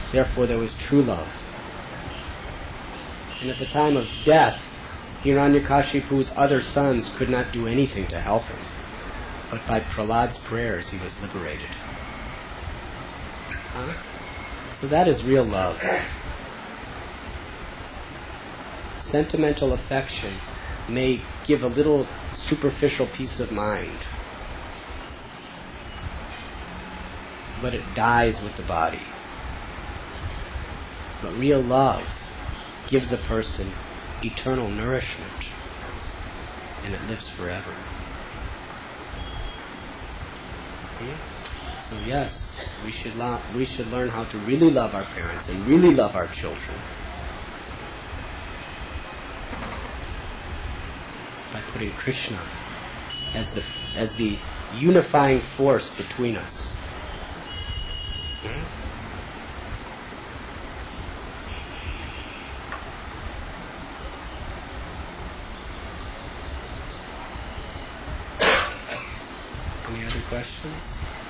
Therefore there was true love. And at the time of death, Hiranyakashipu's other sons could not do anything to help him. But by Prahlad's prayers he was liberated. So that is real love. Sentimental affection may give a little superficial peace of mind, but it dies with the body. But real love gives a person eternal nourishment, and it lives forever. So yes, we should learn how to really love our parents and really love our children by putting Krishna as the unifying force between us. Any other questions?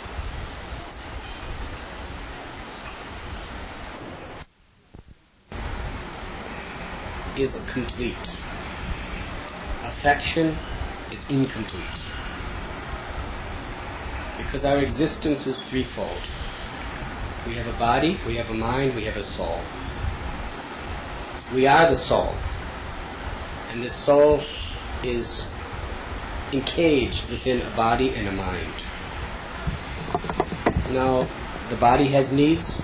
Is complete. Affection is incomplete. Because our existence is threefold. We have a body, we have a mind, we have a soul. We are the soul. And this soul is encaged within a body and a mind. Now, the body has needs,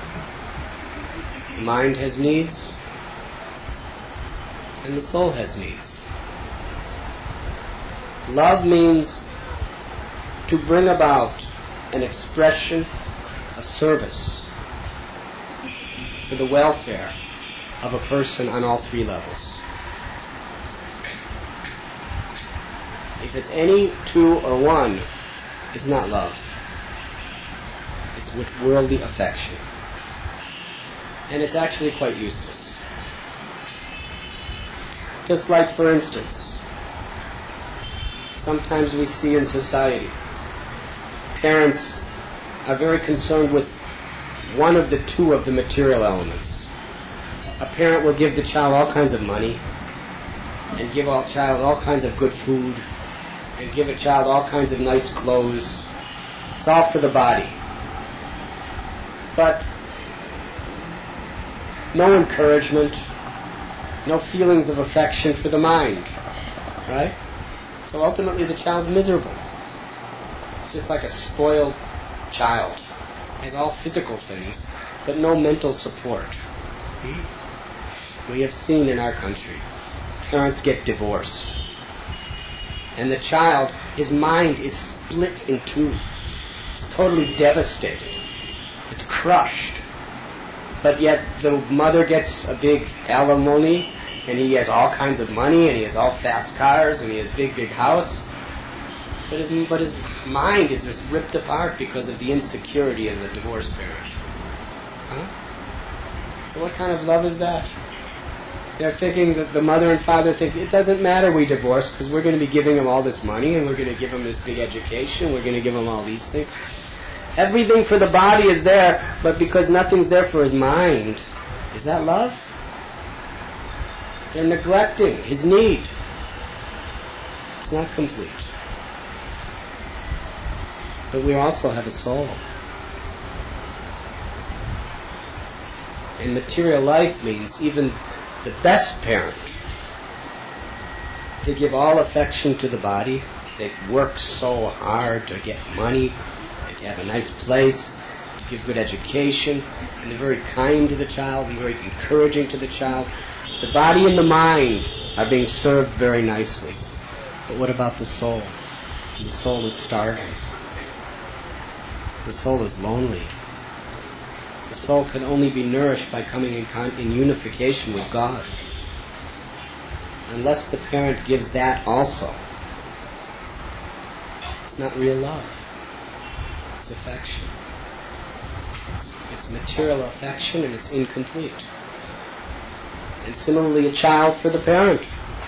the mind has needs, and the soul has needs. Love means to bring about an expression of service for the welfare of a person on all three levels. If it's any, two, or one, it's not love. It's with worldly affection. And it's actually quite useless. Just like, for instance, sometimes we see in society, parents are very concerned with one of the two of the material elements. A parent will give the child all kinds of money, and give a child all kinds of good food, and give a child all kinds of nice clothes. It's all for the body. But no encouragement, no feelings of affection for the mind, right? So ultimately the child's miserable. It's just like a spoiled child. It has all physical things, but no mental support. We have seen in our country, parents get divorced. And the child, his mind is split in two. It's totally devastated. It's crushed. But yet the mother gets a big alimony, and he has all kinds of money, and he has all fast cars, and he has big house. But his mind is just ripped apart because of the insecurity of the divorced parent. So what kind of love is that? They're thinking that the mother and father think, it doesn't matter we divorce because we're going to be giving him all this money, and we're going to give him this big education, we're going to give him all these things. Everything for the body is there, but because nothing's there for his mind, is that love? They're neglecting his need. It's not complete. But we also have a soul. And material life means even the best parent, they give all affection to the body, they work so hard to get money, to have a nice place, to give good education, and they're very kind to the child and very encouraging to the child. The body and the mind are being served very nicely. But what about the soul? The soul is starving. The soul is lonely. The soul can only be nourished by coming in unification with God. Unless the parent gives that also, it's not real love. It's affection. It's material affection, and it's incomplete. And similarly, a child for the parent.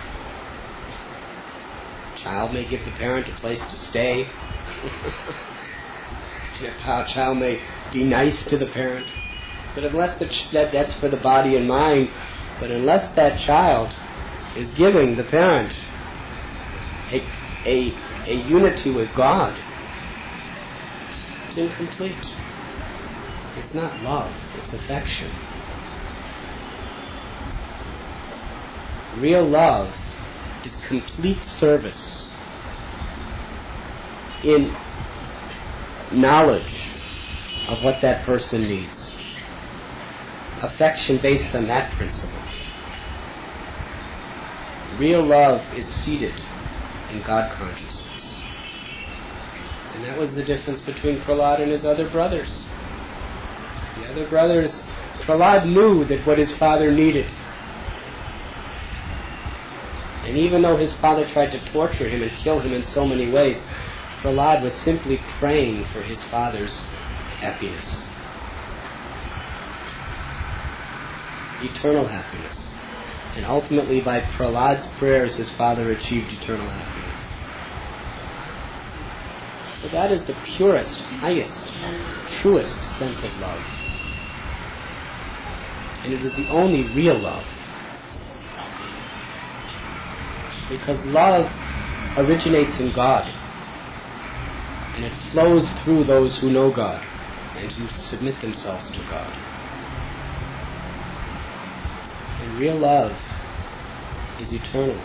A child may give the parent a place to stay. A child may be nice to the parent. But unless that's for the body and mind, but unless that child is giving the parent a unity with God, it's incomplete. It's not love, it's affection. Real love is complete service in knowledge of what that person needs. Affection based on that principle. Real love is seated in God consciousness. And that was the difference between Prahlad and his other brothers. The other brothers, Prahlad knew that what his father needed. And even though his father tried to torture him and kill him in so many ways, Prahlad was simply praying for his father's happiness. Eternal happiness. And ultimately, by Prahlad's prayers, his father achieved eternal happiness. So that is the purest, highest, truest sense of love. And it is the only real love. Because love originates in God. And it flows through those who know God and who submit themselves to God. And real love is eternal.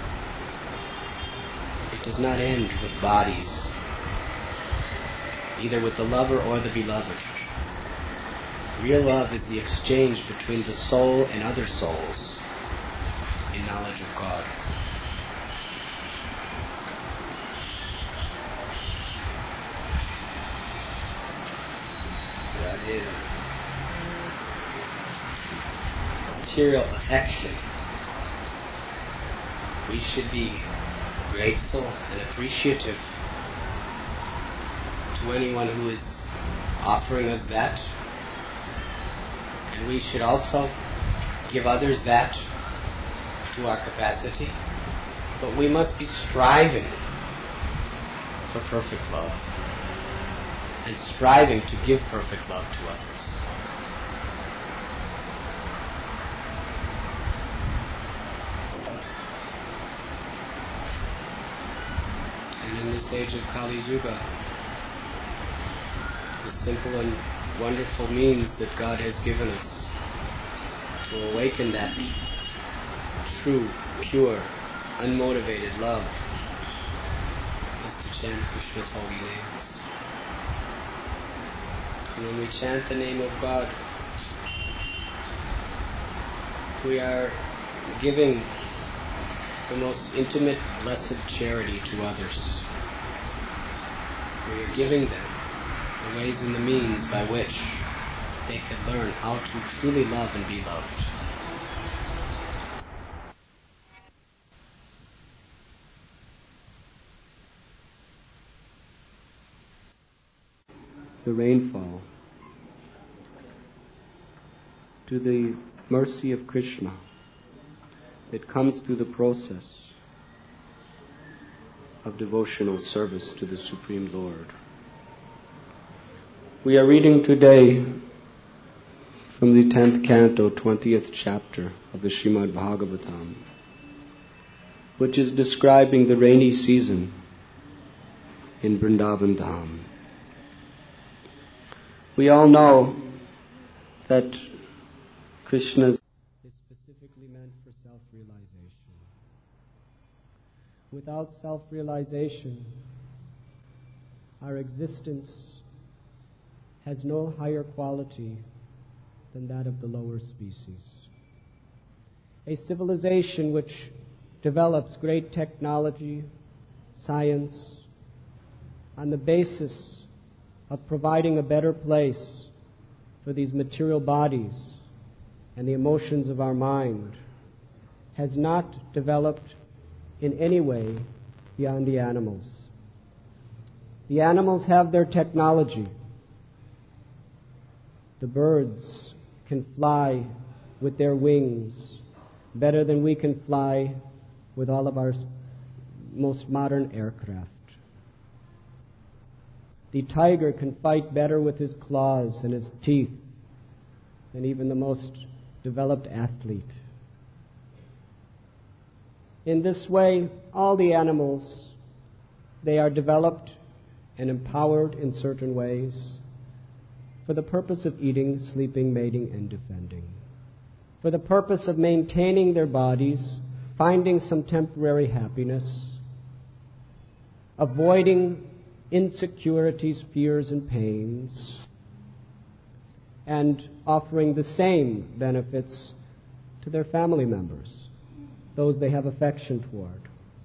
It does not end with bodies, either with the lover or the beloved. Real love is the exchange between the soul and other souls in knowledge of God. Material affection. We should be grateful and appreciative to anyone who is offering us that. And we should also give others that to our capacity. But we must be striving for perfect love and striving to give perfect love to others. And in this age of Kali Yuga, the simple and wonderful means that God has given us to awaken that true, pure, unmotivated love is to chant Krishna's holy names. And when we chant the name of God, we are giving the most intimate, blessed charity to others. We are giving them the ways and the means by which they can learn how to truly love and be loved. The rainfall, to the mercy of Krishna that comes through the process of devotional service to the Supreme Lord. We are reading today from the 10th canto, 20th chapter of the Srimad Bhagavatam, which is describing the rainy season in Vrindavan Dham. We all know that Krishna is specifically meant for self-realization. Without self-realization, our existence has no higher quality than that of the lower species. A civilization which develops great technology, science, on the basis of providing a better place for these material bodies and the emotions of our mind, has not developed in any way beyond the animals. The animals have their technology. The birds can fly with their wings better than we can fly with all of our most modern aircraft. The tiger can fight better with his claws and his teeth than even the most developed athlete. In this way, all the animals, they are developed and empowered in certain ways for the purpose of eating, sleeping, mating, and defending. For the purpose of maintaining their bodies, finding some temporary happiness, avoiding insecurities, fears, and pains, and offering the same benefits to their family members, those they have affection toward.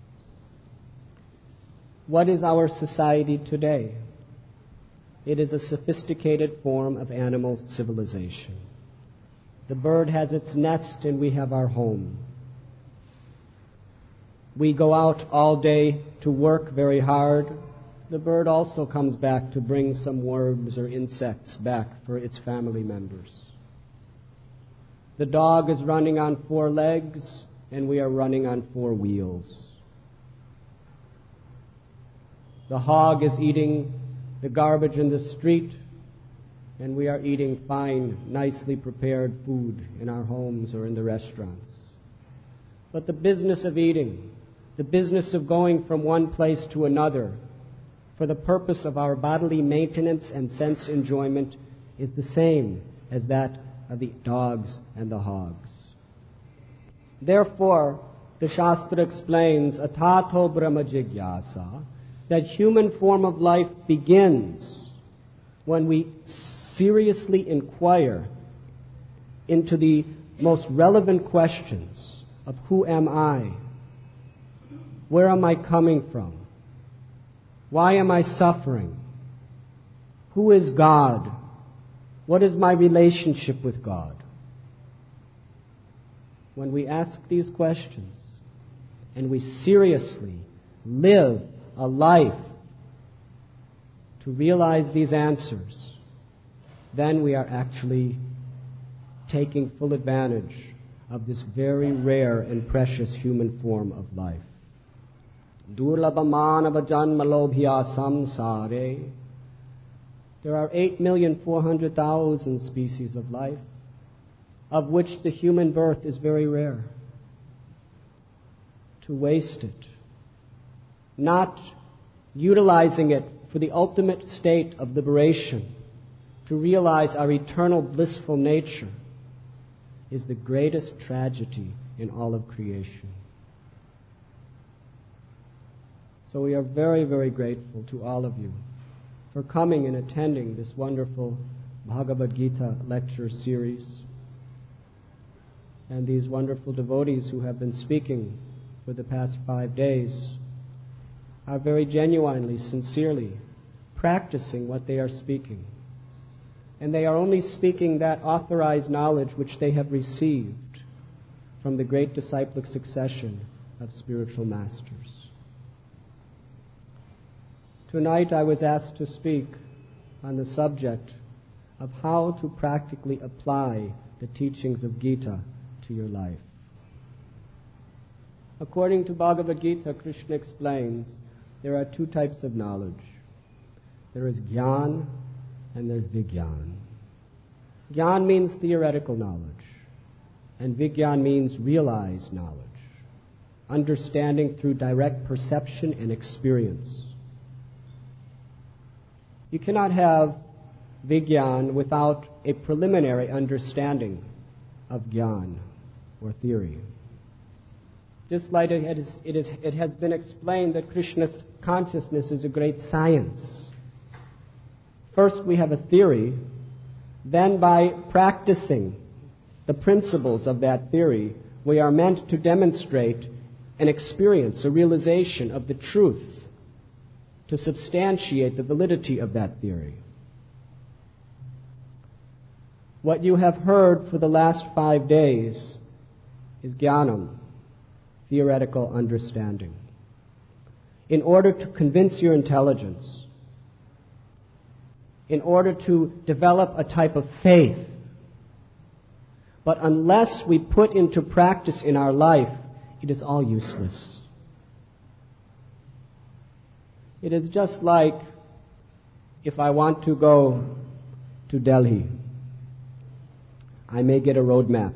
What is our society today? It is a sophisticated form of animal civilization. The bird has its nest and we have our home. We go out all day to work very hard. The bird also comes back to bring some worms or insects back for its family members. The dog is running on 4 legs and we are running on 4 wheels. The hog is eating the garbage in the street, and we are eating fine, nicely prepared food in our homes or in the restaurants. But the business of eating, the business of going from one place to another for the purpose of our bodily maintenance and sense enjoyment is the same as that of the dogs and the hogs. Therefore, the Shastra explains, Atato Brahma Jigyasa, that human form of life begins when we seriously inquire into the most relevant questions of who am I? Where am I coming from? Why am I suffering? Who is God? What is my relationship with God? When we ask these questions and we seriously live a life to realize these answers, then we are actually taking full advantage of this very rare and precious human form of life. Durlabha manava janmalobhya samsare. There are 8,400,000 species of life, of which the human birth is very rare. To waste it, not utilizing it for the ultimate state of liberation, to realize our eternal blissful nature, is the greatest tragedy in all of creation. So we are very, very grateful to all of you for coming and attending this wonderful Bhagavad Gita lecture series, and these wonderful devotees who have been speaking for the past 5 days are very genuinely, sincerely practicing what they are speaking. And they are only speaking that authorized knowledge which they have received from the great disciplic succession of spiritual masters. Tonight I was asked to speak on the subject of how to practically apply the teachings of Gita to your life. According to Bhagavad Gita, Krishna explains there are 2 types of knowledge. There is Jnana and there's Vigyan. Jnana means theoretical knowledge, and Vigyan means realized knowledge, understanding through direct perception and experience. You cannot have Vigyan without a preliminary understanding of Jnana or theory. Just like it has been explained that Krishna's consciousness is a great science. First we have a theory, then by practicing the principles of that theory, we are meant to demonstrate an experience, a realization of the truth, to substantiate the validity of that theory. What you have heard for the last 5 days is Jnanam, theoretical understanding. In order to convince your intelligence, in order to develop a type of faith. But unless we put into practice in our life, it is all useless. It is just like if I want to go to Delhi. I may get a road map.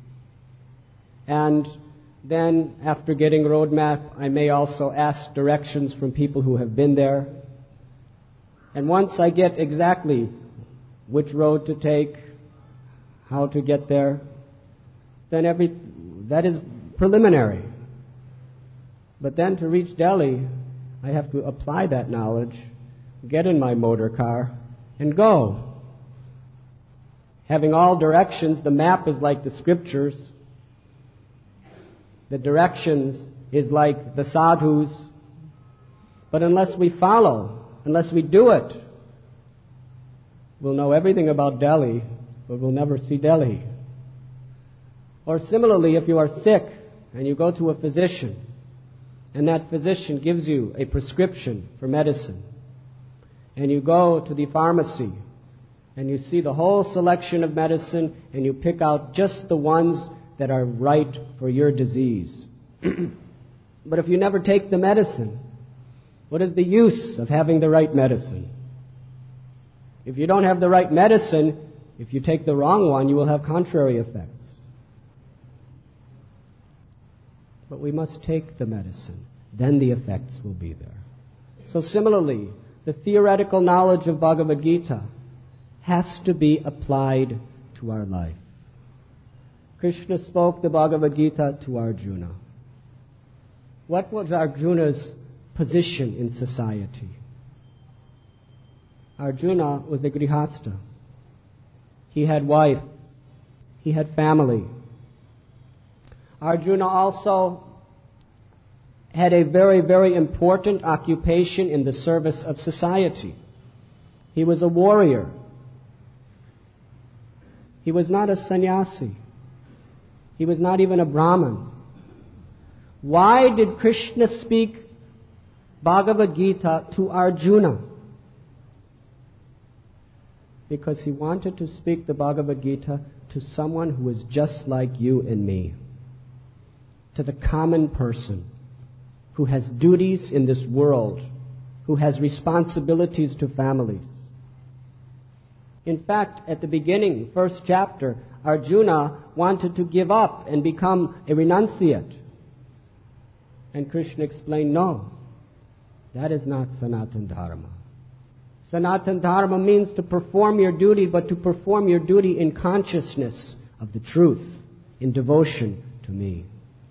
And then, after getting a road map, I may also ask directions from people who have been there. And once I get exactly which road to take, how to get there, then that is preliminary. But then to reach Delhi, I have to apply that knowledge, get in my motor car, and go. Having all directions, the map is like the scriptures. The directions is like the sadhus. But unless we follow, unless we do it, we'll know everything about Delhi, but we'll never see Delhi. Or similarly, if you are sick and you go to a physician, and that physician gives you a prescription for medicine, and you go to the pharmacy, and you see the whole selection of medicine, and you pick out just the ones that are right for your disease. But if you never take the medicine, what is the use of having the right medicine? If you don't have the right medicine, if you take the wrong one, you will have contrary effects. But we must take the medicine. Then the effects will be there. So similarly, the theoretical knowledge of Bhagavad Gita has to be applied to our life. Krishna spoke the Bhagavad Gita to Arjuna. What was Arjuna's position in society? Arjuna was a grihastha. He had wife. He had family. Arjuna also had a very, very important occupation in the service of society. He was a warrior. He was not a sannyasi. He was not even a Brahmin. Why did Krishna speak Bhagavad Gita to Arjuna? Because he wanted to speak the Bhagavad Gita to someone who is just like you and me. To the common person who has duties in this world, who has responsibilities to families. In fact, at the beginning, first chapter, Arjuna wanted to give up and become a renunciate. And Krishna explained, no, that is not Sanatana Dharma. Sanatana Dharma means to perform your duty, but to perform your duty in consciousness of the truth, in devotion to me.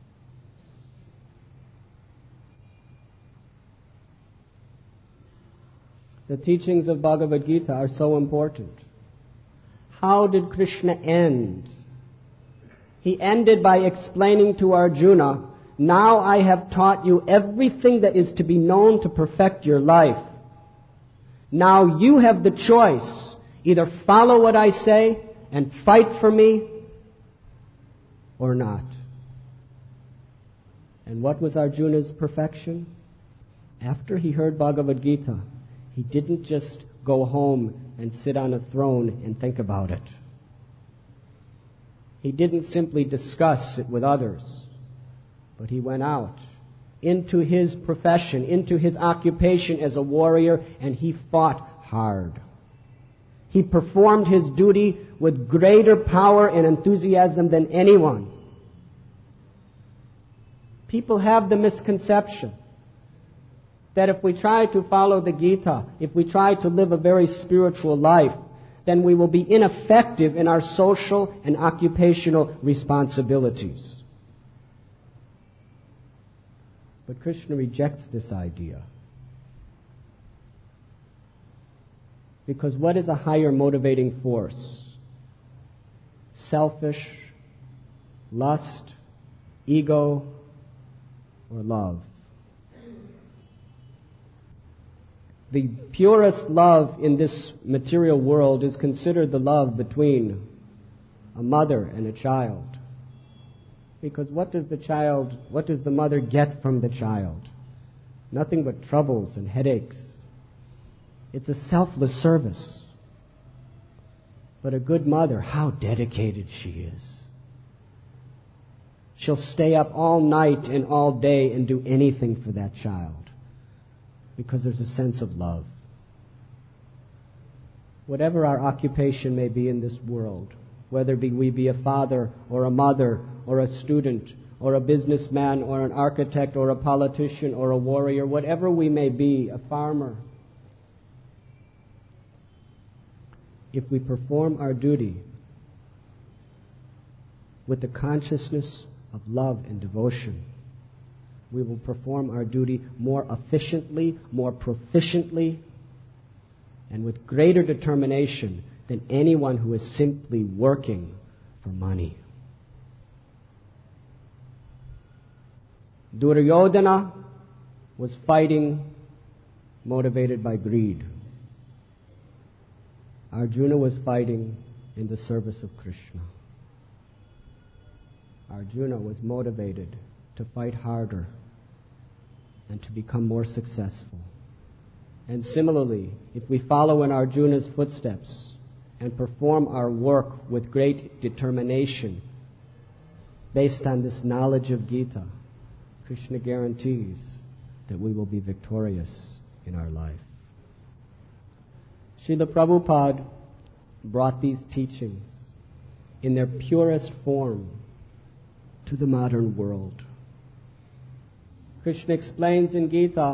The teachings of Bhagavad Gita are so important. How did Krishna end? He ended by explaining to Arjuna, now I have taught you everything that is to be known to perfect your life. Now you have the choice. Either follow what I say and fight for me, or not. And what was Arjuna's perfection? After he heard Bhagavad Gita, he didn't just go home and sit on a throne and think about it. He didn't simply discuss it with others, but he went out into his profession, into his occupation as a warrior, and he fought hard. He performed his duty with greater power and enthusiasm than anyone. People have the misconception that if we try to follow the Gita, if we try to live a very spiritual life, then we will be ineffective in our social and occupational responsibilities. But Krishna rejects this idea. Because what is a higher motivating force? Selfish, lust, ego, or love? The purest love in this material world is considered the love between a mother and a child. Because what does the mother get from the child? Nothing but troubles and headaches. It's a selfless service. But a good mother, how dedicated she is. She'll stay up all night and all day and do anything for that child. Because there's a sense of love. Whatever our occupation may be in this world, whether we be a father or a mother or a student or a businessman or an architect or a politician or a warrior, whatever we may be, a farmer. If we perform our duty with the consciousness of love and devotion, we will perform our duty more efficiently, more proficiently, and with greater determination than anyone who is simply working for money. Duryodhana was fighting motivated by greed. Arjuna was fighting in the service of Krishna. Arjuna was motivated to fight harder and to become more successful. And similarly, if we follow in Arjuna's footsteps and perform our work with great determination based on this knowledge of Gita, Krishna guarantees that we will be victorious in our life. Srila Prabhupada brought these teachings in their purest form to the modern world. Krishna explains in Gita,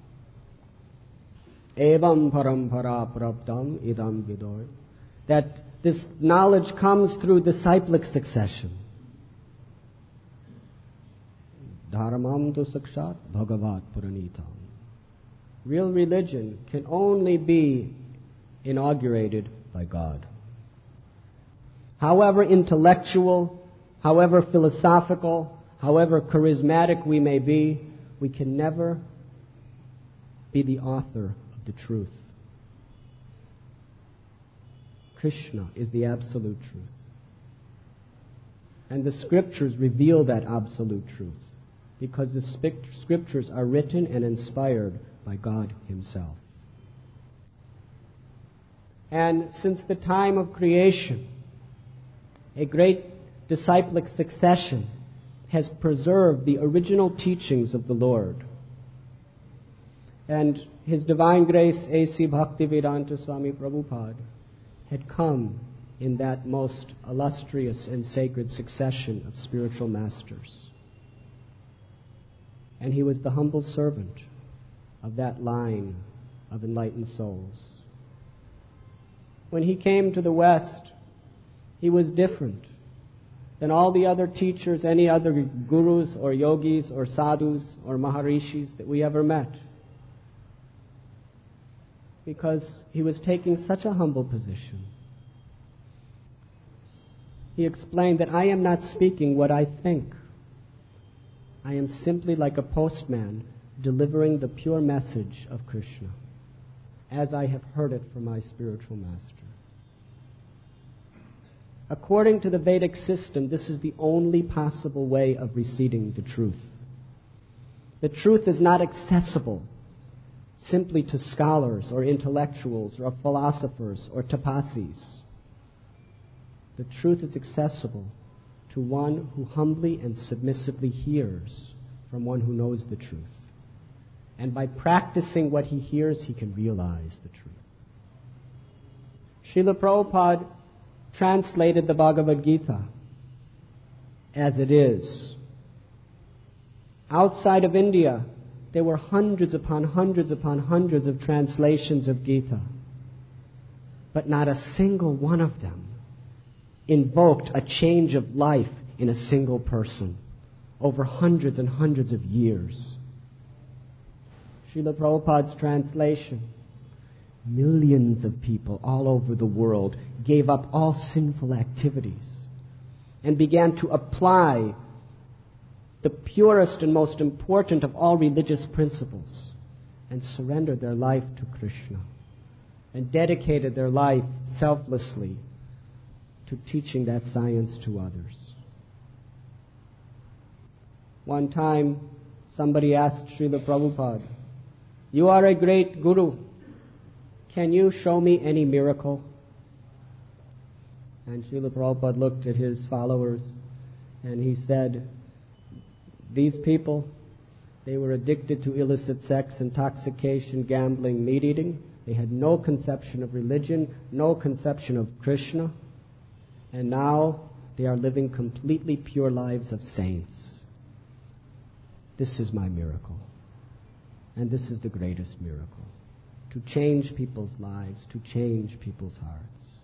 Evam parampara praptam idam vidoy, that this knowledge comes through disciplic succession. Dharmam tu sakshat bhagavat puranitam. Real religion can only be inaugurated by God. However intellectual, however philosophical, however charismatic we may be, we can never be the author of the truth. Krishna is the absolute truth. And the scriptures reveal that absolute truth, because the scriptures are written and inspired by God Himself. And since the time of creation, a great disciplic succession has preserved the original teachings of the Lord. And His Divine Grace A.C. Bhaktivedanta Swami Prabhupada had come in that most illustrious and sacred succession of spiritual masters. And he was the humble servant of that line of enlightened souls. When he came to the West, he was different than all the other teachers, any other gurus or yogis or sadhus or maharishis that we ever met. Because he was taking such a humble position. He explained that I am not speaking what I think. I am simply like a postman delivering the pure message of Krishna, as I have heard it from my spiritual master. According to the Vedic system, this is the only possible way of receiving the truth. The truth is not accessible simply to scholars or intellectuals or philosophers or tapasis. The truth is accessible to one who humbly and submissively hears from one who knows the truth. And by practicing what he hears, he can realize the truth. Srila Prabhupada translated the Bhagavad Gita as it is. Outside of India, there were hundreds upon hundreds upon hundreds of translations of Gita. But not a single one of them invoked a change of life in a single person over hundreds and hundreds of years. Srila Prabhupada's translation, millions of people all over the world gave up all sinful activities and began to apply the purest and most important of all religious principles and surrendered their life to Krishna and dedicated their life selflessly to teaching that science to others. One time, somebody asked Srila Prabhupada, "You are a great guru. Can you show me any miracle?" And Srila Prabhupada looked at his followers and he said, "These people, they were addicted to illicit sex, intoxication, gambling, meat eating. They had no conception of religion, no conception of Krishna. And now they are living completely pure lives of saints. This is my miracle. And this is the greatest miracle. To change people's lives, to change people's hearts.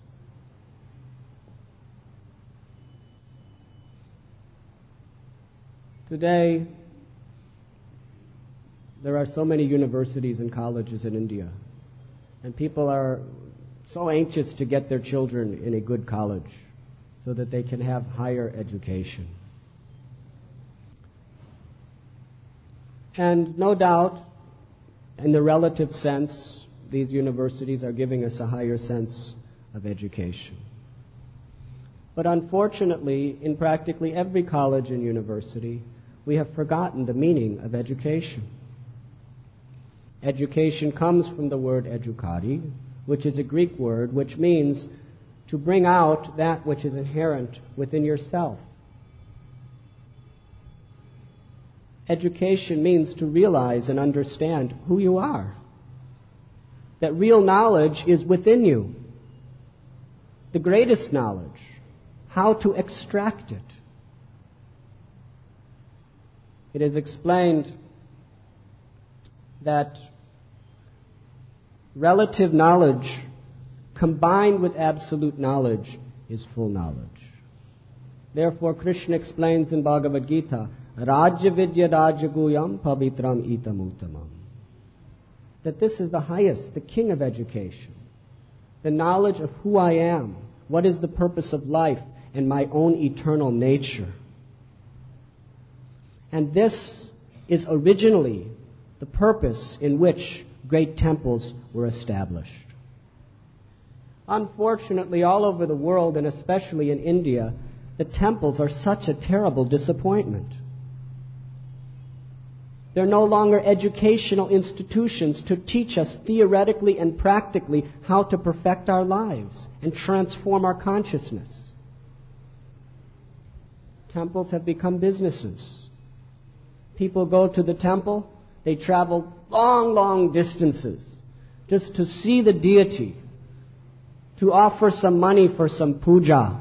Today, there are so many universities and colleges in India, and people are so anxious to get their children in a good college so that they can have higher education. And no doubt, in the relative sense, these universities are giving us a higher sense of education. But unfortunately, in practically every college and university, we have forgotten the meaning of education. Education comes from the word educare, which is a Greek word which means to bring out that which is inherent within yourself. Education means to realize and understand who you are. That real knowledge is within you. The greatest knowledge. How to extract it. It is explained that relative knowledge combined with absolute knowledge is full knowledge. Therefore, Krishna explains in Bhagavad Gita, Rajya Vidya Rajaguyam Pavitram Itam Uttamam. That this is the highest, the king of education. The knowledge of who I am, what is the purpose of life, and my own eternal nature. And this is originally the purpose in which great temples were established. Unfortunately, all over the world, and especially in India, the temples are such a terrible disappointment. They're no longer educational institutions to teach us theoretically and practically how to perfect our lives and transform our consciousness. Temples have become businesses. People go to the temple, they travel long, long distances just to see the deity, to offer some money for some puja,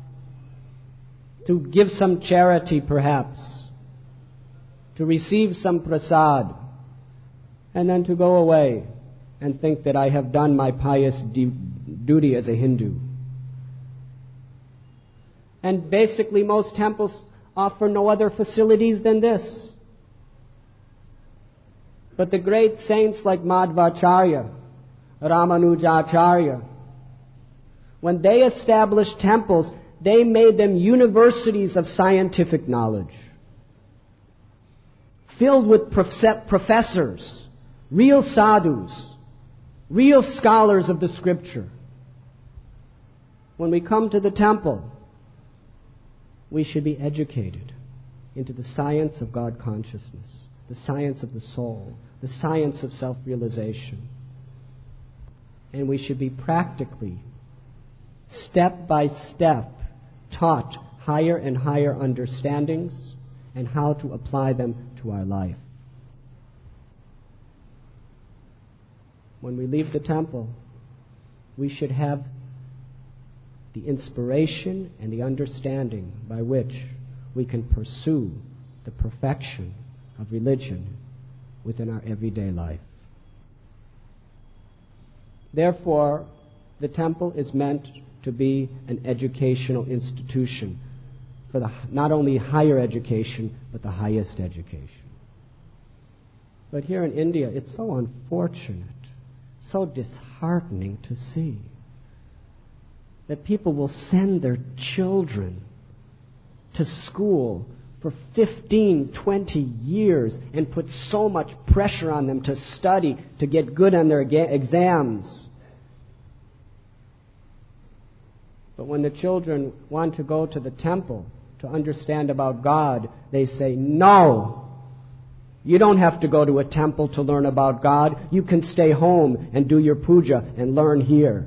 to give some charity perhaps, to receive some prasad, and then to go away and think that I have done my pious duty as a Hindu. And basically most temples offer no other facilities than this. But the great saints like Madhvacharya, Ramanujacharya, when they established temples, they made them universities of scientific knowledge, filled with professors, real sadhus, real scholars of the scripture. When we come to the temple, we should be educated into the science of God consciousness, the science of the soul, the science of self-realization. And we should be practically, step by step, taught higher and higher understandings and how to apply them to our life. When we leave the temple, we should have the inspiration and the understanding by which we can pursue the perfection of religion within our everyday life. Therefore, the temple is meant to be an educational institution for not only higher education, but the highest education. But here in India, it's so unfortunate, so disheartening to see that people will send their children to school for 15, 20 years and put so much pressure on them to study, to get good on their exams. But when the children want to go to the temple to understand about God, they say, no, you don't have to go to a temple to learn about God. You can stay home and do your puja and learn here.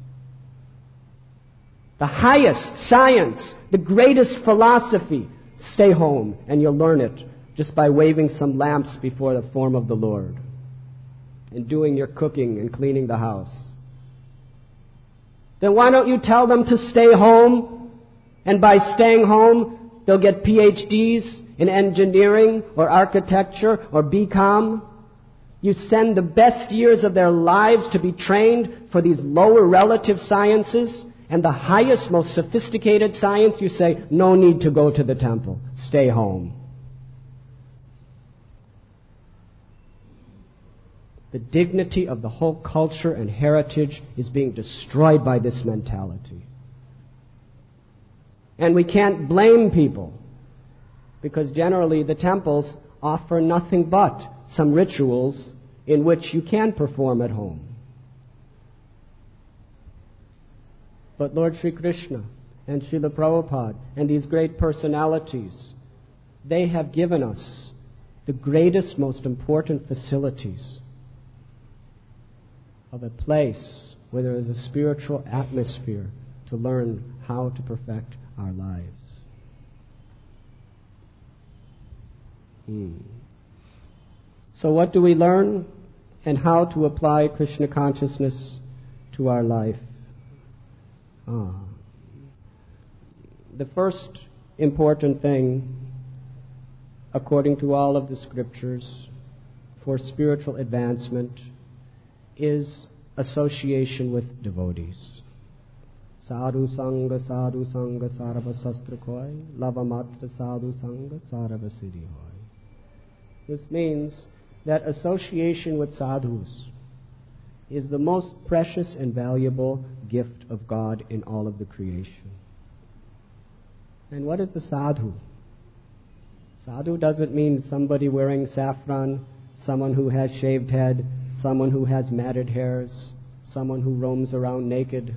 The highest science, the greatest philosophy, stay home and you'll learn it just by waving some lamps before the form of the Lord and doing your cooking and cleaning the house. Then why don't you tell them to stay home And by staying home, they'll get PhDs in engineering or architecture or BCom. You send the best years of their lives to be trained for these lower relative sciences, and the highest, most sophisticated science, you say, no need to go to the temple. Stay home. The dignity of the whole culture and heritage is being destroyed by this mentality. And we can't blame people, because generally the temples offer nothing but some rituals in which you can perform at home. But Lord Sri Krishna and Srila Prabhupada and these great personalities, they have given us the greatest, most important facilities of a place where there is a spiritual atmosphere to learn how to perfect our lives. So what do we learn, and how to apply Krishna consciousness to our life? The first important thing, according to all of the scriptures, for spiritual advancement is association with devotees. Sadhu Sangha Sarva Sastra Koi, Lavamatra Sadhu Sangha Sarva Siddhi Hoy. This means that association with sadhus is the most precious and valuable gift of God in all of the creation. And what is a sadhu? Sadhu doesn't mean somebody wearing saffron, someone who has shaved head, someone who has matted hairs, someone who roams around naked.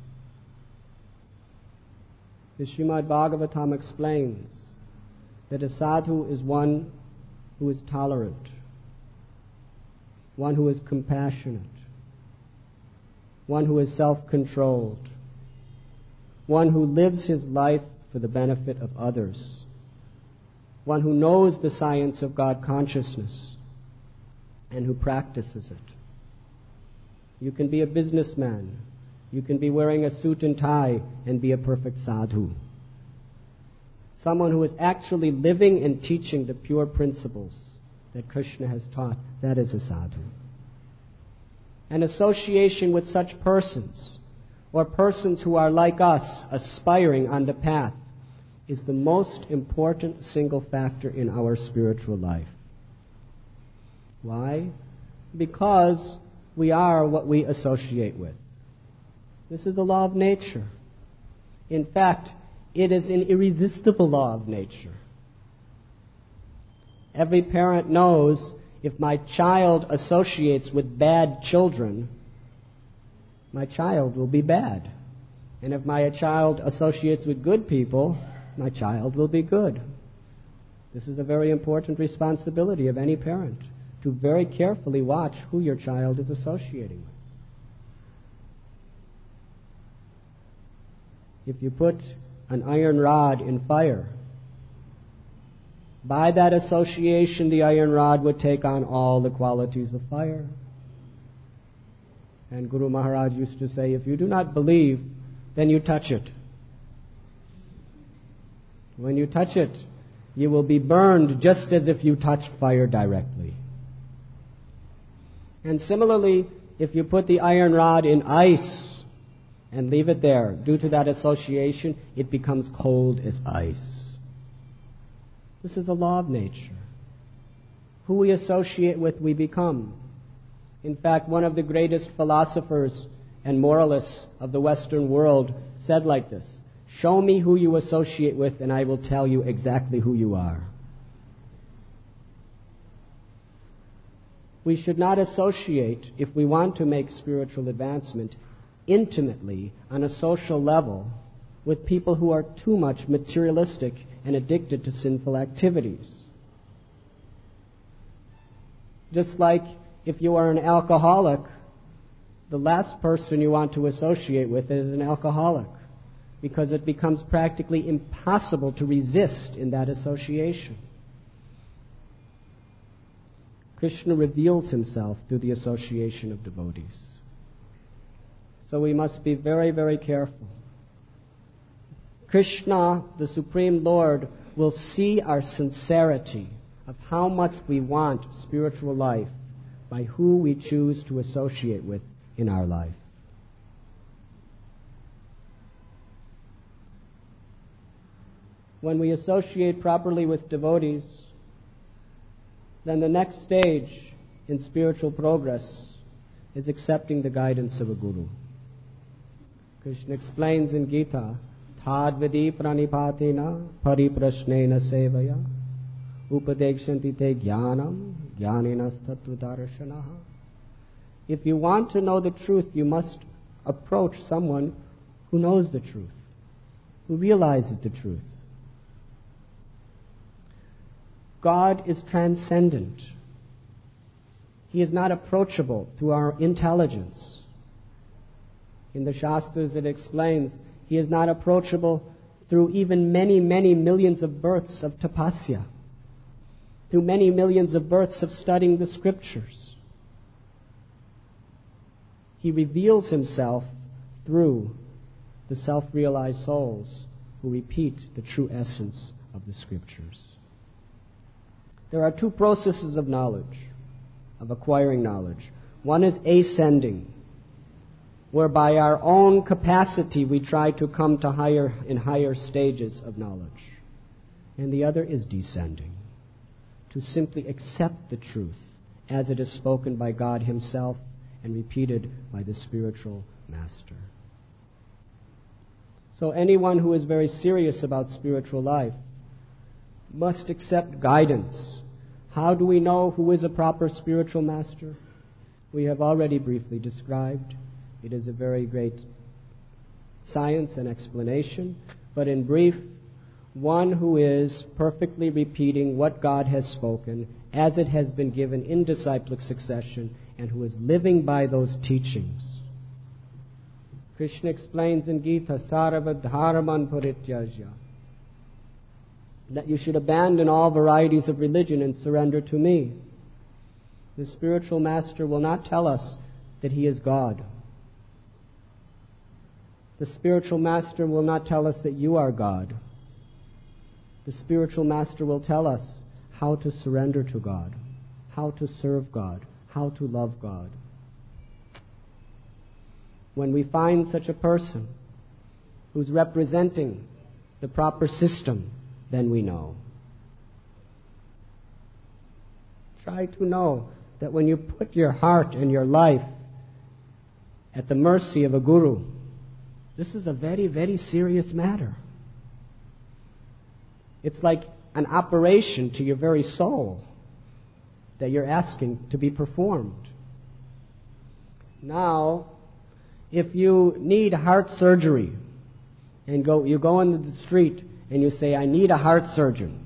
The Srimad Bhagavatam explains that a sadhu is one who is tolerant, one who is compassionate, one who is self-controlled, one who lives his life for the benefit of others, one who knows the science of God consciousness and who practices it. You can be a businessman. You can be wearing a suit and tie and be a perfect sadhu. Someone who is actually living and teaching the pure principles that Krishna has taught, that is a sadhu. An association with such persons, or persons who are like us, aspiring on the path, is the most important single factor in our spiritual life. Why? Because we are what we associate with. This is the law of nature. In fact, it is an irresistible law of nature. Every parent knows if my child associates with bad children, my child will be bad. And if my child associates with good people, my child will be good. This is a very important responsibility of any parent, to very carefully watch who your child is associating with. If you put an iron rod in fire, by that association the iron rod would take on all the qualities of fire. And Guru Maharaj used to say, if you do not believe, then you touch it. When you touch it, you will be burned just as if you touched fire directly. And similarly, if you put the iron rod in ice and leave it there, due to that association, it becomes cold as ice. This is a law of nature. Who we associate with, we become. In fact, one of the greatest philosophers and moralists of the Western world said like this: show me who you associate with and I will tell you exactly who you are. We should not associate, if we want to make spiritual advancement, intimately on a social level with people who are too much materialistic and addicted to sinful activities. Just like if you are an alcoholic, the last person you want to associate with is an alcoholic, because it becomes practically impossible to resist in that association. Krishna reveals himself through the association of devotees. So we must be very, very careful. Krishna, the Supreme Lord, will see our sincerity of how much we want spiritual life by who we choose to associate with in our life. When we associate properly with devotees, then the next stage in spiritual progress is accepting the guidance of a guru. Krishna explains in Gita, Thadvidi pranipatina pariprashnena sevaya upadekshanti te jnanam jnaninas tattvadarshanaha. If you want to know the truth, you must approach someone who knows the truth, who realizes the truth. God is transcendent. He is not approachable through our intelligence. In the Shastras it explains, He is not approachable through even many, many millions of births of tapasya, through many millions of births of studying the scriptures. He reveals Himself through the self-realized souls who repeat the true essence of the scriptures. There are two processes of knowledge, of acquiring knowledge. One is ascending, where by our own capacity we try to come to higher stages of knowledge. And the other is descending, to simply accept the truth as it is spoken by God Himself and repeated by the spiritual master. So anyone who is very serious about spiritual life must accept guidance. How do we know who is a proper spiritual master? We have already briefly described. It is a very great science and explanation, but in brief, one who is perfectly repeating what God has spoken as it has been given in disciplic succession and who is living by those teachings. Krishna explains in Gita, Sarva dharman parityajya, that you should abandon all varieties of religion and surrender to me. The spiritual master will not tell us that he is God. The spiritual master will not tell us that you are God. The spiritual master will tell us how to surrender to God, how to serve God, how to love God. When we find such a person who's representing the proper system, then we know. Try to know that when you put your heart and your life at the mercy of a guru, this is a very, very serious matter. It's like an operation to your very soul that you're asking to be performed. Now, if you need heart surgery and you go into the street and you say, I need a heart surgeon,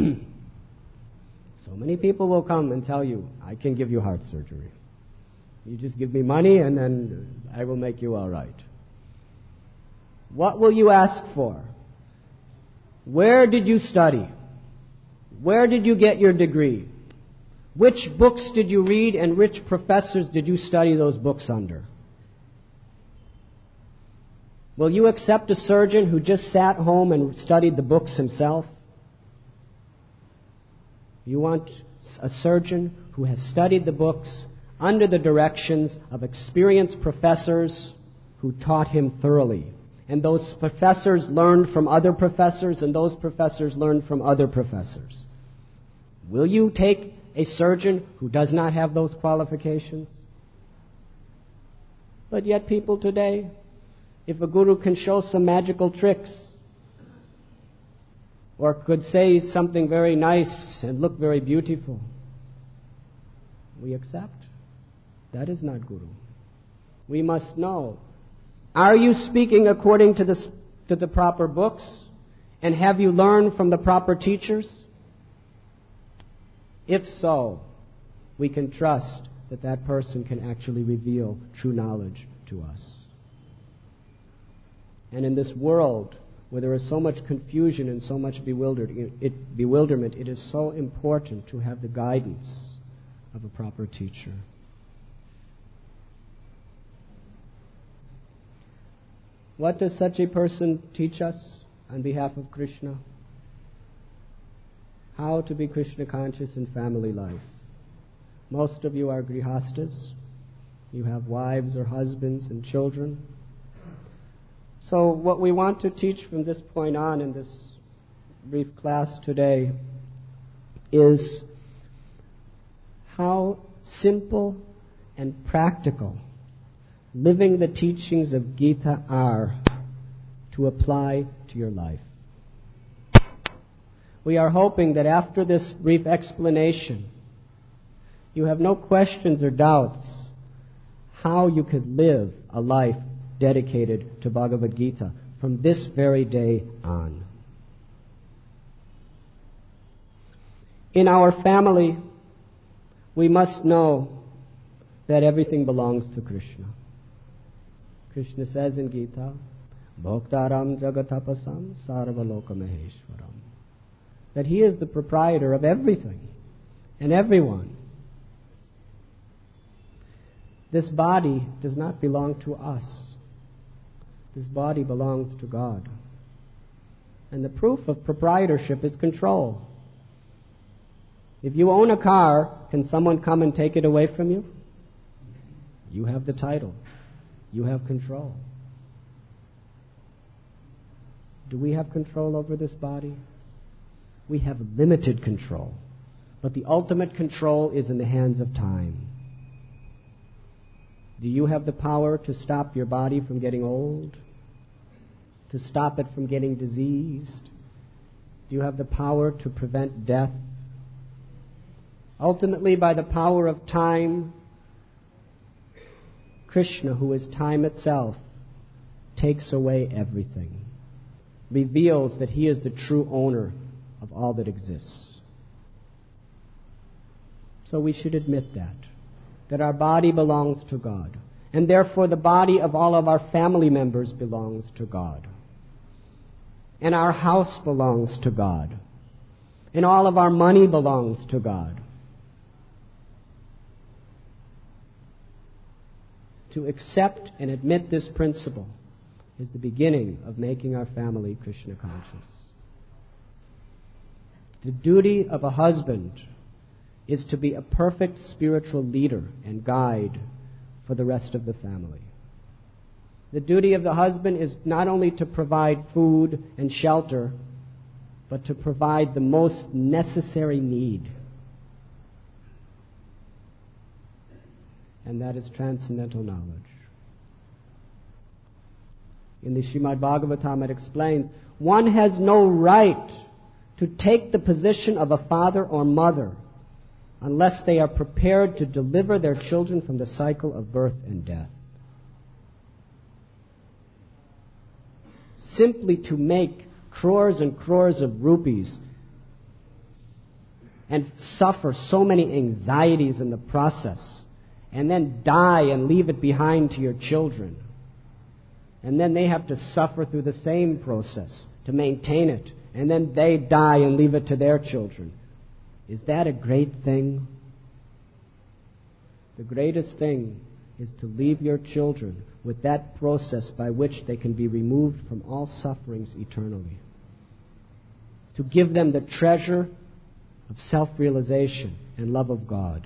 so many people will come and tell you, I can give you heart surgery. You just give me money and then I will make you all right. What will you ask for? Where did you study? Where did you get your degree? Which books did you read and which professors did you study those books under? Will you accept a surgeon who just sat home and studied the books himself? You want a surgeon who has studied the books under the directions of experienced professors who taught him thoroughly. And those professors learned from other professors, and those professors learned from other professors. Will you take a surgeon who does not have those qualifications? But yet people today, if a guru can show some magical tricks, or could say something very nice and look very beautiful, we accept. That is not guru. We must know, are you speaking according to the proper books? And have you learned from the proper teachers? If so, we can trust that that person can actually reveal true knowledge to us. And in this world where there is so much confusion and so much bewilderment, it is so important to have the guidance of a proper teacher. What does such a person teach us? on behalf of Krishna. How to be Krishna conscious in family life. Most of you are grihastas. You have wives or husbands and children. So what we want to teach from this point on in this brief class today is how simple and practical living the teachings of Gita are to apply to your life. We are hoping that after this brief explanation, you have no questions or doubts how you could live a life dedicated to Bhagavad Gita from this very day on. In our family, we must know that everything belongs to Krishna. Krishna says in Gita, Bhoktaram Jagatapasam Sarvaloka Maheshwaram, that He is the proprietor of everything and everyone. This body does not belong to us. This body belongs to God. And the proof of proprietorship is control. If you own a car, can someone come and take it away from you? You have the title. You have control. Do we have control over this body? We have limited control. But the ultimate control is in the hands of time. Do you have the power to stop your body from getting old? To stop it from getting diseased? Do you have the power to prevent death? Ultimately, by the power of time, Krishna, who is time itself, takes away everything, reveals that He is the true owner of all that exists. So we should admit that our body belongs to God, and therefore the body of all of our family members belongs to God, and our house belongs to God, and all of our money belongs to God. To accept and admit this principle is the beginning of making our family Krishna conscious. The duty of a husband is to be a perfect spiritual leader and guide for the rest of the family. The duty of the husband is not only to provide food and shelter, but to provide the most necessary need. And that is transcendental knowledge. In the Srimad Bhagavatam it explains, one has no right to take the position of a father or mother unless they are prepared to deliver their children from the cycle of birth and death. Simply to make crores and crores of rupees and suffer so many anxieties in the process, and then die and leave it behind to your children. And then they have to suffer through the same process to maintain it. And then they die and leave it to their children. Is that a great thing? The greatest thing is to leave your children with that process by which they can be removed from all sufferings eternally. To give them the treasure of self-realization and love of God.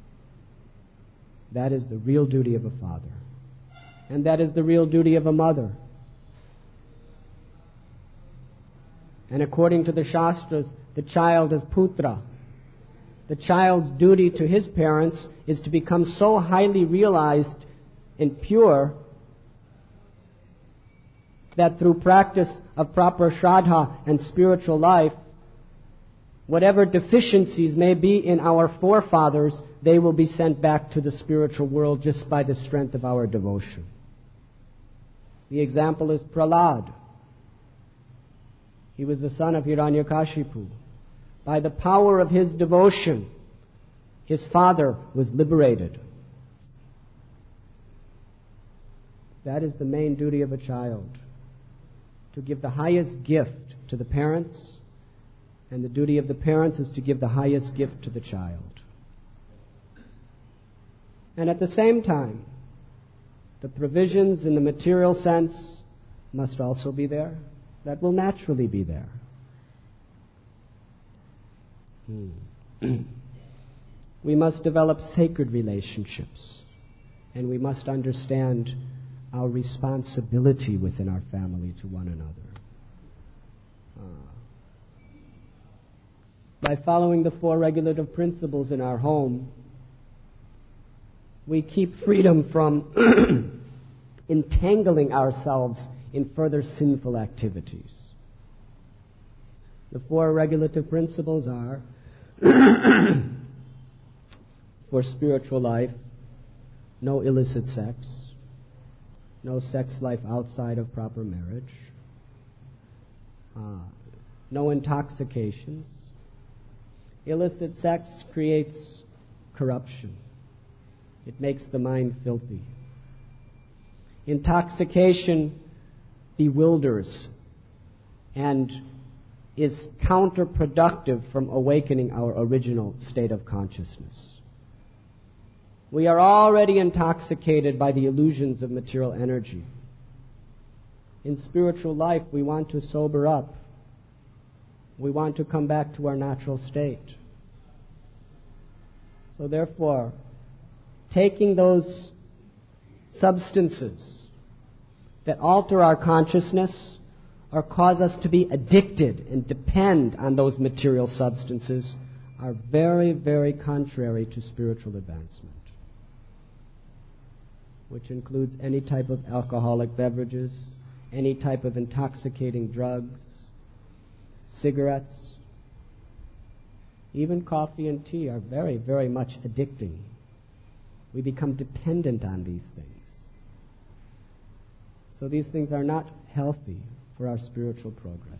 That is the real duty of a father. And that is the real duty of a mother. And according to the Shastras, the child is putra. The child's duty to his parents is to become so highly realized and pure that through practice of proper shraddha and spiritual life, whatever deficiencies may be in our forefathers, they will be sent back to the spiritual world just by the strength of our devotion. The example is Prahlad. He was the son of Hiranyakashipu. By the power of his devotion, his father was liberated. That is the main duty of a child, to give the highest gift to the parents, and the duty of the parents is to give the highest gift to the child. And at the same time, the provisions in the material sense must also be there. That will naturally be there. We must develop sacred relationships, and we must understand our responsibility within our family to one another. By following the 4 regulative principles in our home, we keep freedom from entangling ourselves in further sinful activities. The 4 regulative principles are for spiritual life, no illicit sex, no sex life outside of proper marriage, no intoxications. Illicit sex creates corruption. It makes the mind filthy. Intoxication bewilders and is counterproductive from awakening our original state of consciousness. We are already intoxicated by the illusions of material energy. In spiritual life, we want to sober up. We want to come back to our natural state. So therefore, taking those substances that alter our consciousness or cause us to be addicted and depend on those material substances are very, very contrary to spiritual advancement, which includes any type of alcoholic beverages, any type of intoxicating drugs, cigarettes, even coffee and tea are very, very much addicting. We become dependent on these things. So these things are not healthy for our spiritual progress.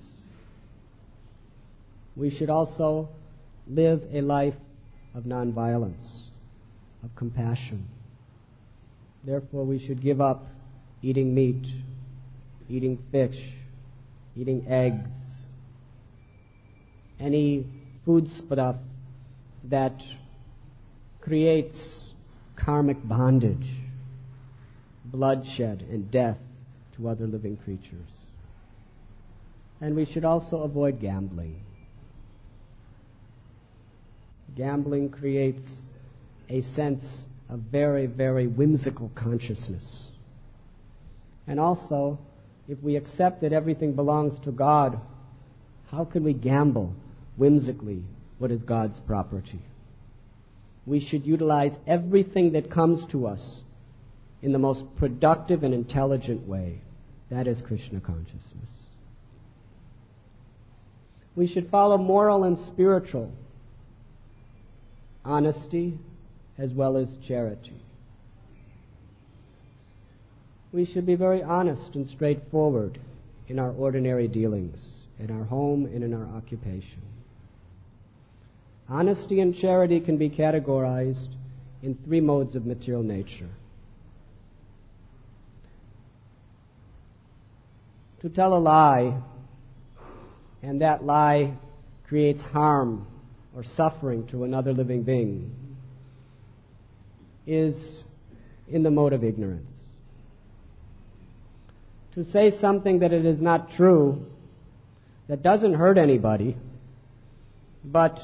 We should also live a life of nonviolence, of compassion. Therefore, we should give up eating meat, eating fish, eating eggs, any food stuff that creates karmic bondage, bloodshed, and death to other living creatures. And we should also avoid gambling. Gambling creates a sense of very, very whimsical consciousness. And also, if we accept that everything belongs to God, how can we gamble whimsically what is God's property? We should utilize everything that comes to us in the most productive and intelligent way. That is Krishna consciousness. We should follow moral and spiritual honesty as well as charity. We should be very honest and straightforward in our ordinary dealings, in our home and in our occupation. Honesty and charity can be categorized in 3 modes of material nature. To tell a lie, and that lie creates harm or suffering to another living being, is in the mode of ignorance. To say something that it is not true, that doesn't hurt anybody, but